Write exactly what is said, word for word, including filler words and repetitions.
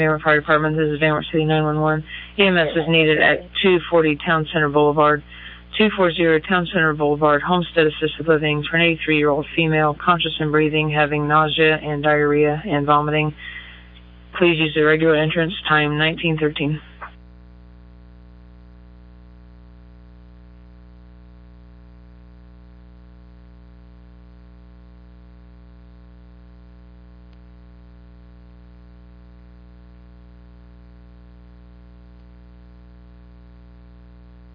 Van Wert Fire Department. This is Van Wert City nine one one. E M S is needed at two forty Town Center Boulevard. two forty Town Center Boulevard, Homestead Assisted Living, for an eighty-three-year-old female, conscious and breathing, having nausea and diarrhea and vomiting. Please use the regular entrance, time nineteen thirteen.